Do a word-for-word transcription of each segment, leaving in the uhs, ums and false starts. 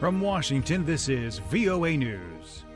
From Washington, this is V O A News.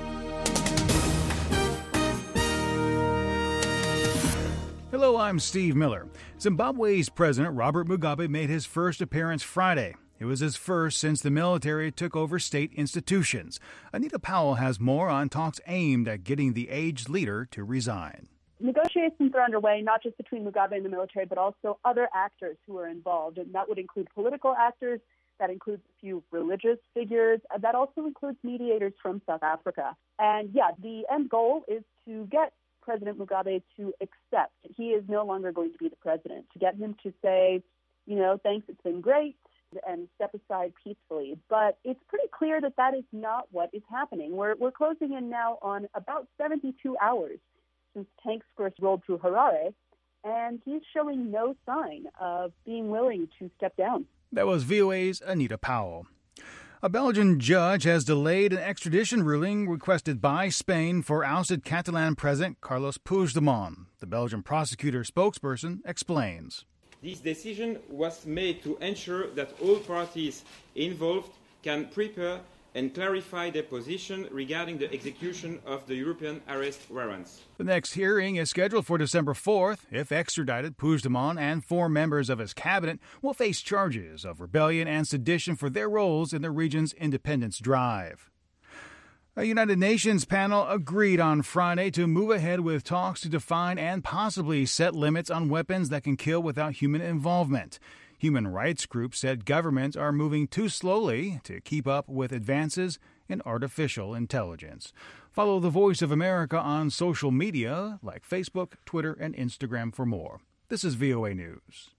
Hello, I'm Steve Miller. Zimbabwe's President Robert Mugabe made his first appearance Friday. It was his first since the military took over state institutions. Anita Powell has more on talks aimed at getting the aged leader to resign. Negotiations are underway, not just between Mugabe and the military, but also other actors who are involved. And that would include political actors, that includes a few religious figures, and that also includes mediators from South Africa. And yeah, the end goal is to get President Mugabe to accept he is no longer going to be the president, to get him to say, you know, thanks, it's been great, and step aside peacefully. But it's pretty clear that that is not what is happening. We're, we're closing in now on about seventy-two hours since tanks first rolled through Harare, and he's showing no sign of being willing to step down. That was V O A's Anita Powell. A Belgian judge has delayed an extradition ruling requested by Spain for ousted Catalan President Carles Puigdemont. The Belgian prosecutor spokesperson explains. This decision was made to ensure that all parties involved can prepare and clarify their position regarding the execution of the European arrest warrants. The next hearing is scheduled for December fourth. If extradited, Puigdemont and four members of his cabinet will face charges of rebellion and sedition for their roles in the region's independence drive. A United Nations panel agreed on Friday to move ahead with talks to define and possibly set limits on weapons that can kill without human involvement. Human rights groups said governments are moving too slowly to keep up with advances in artificial intelligence. Follow the Voice of America on social media like Facebook, Twitter, and Instagram for more. This is V O A News.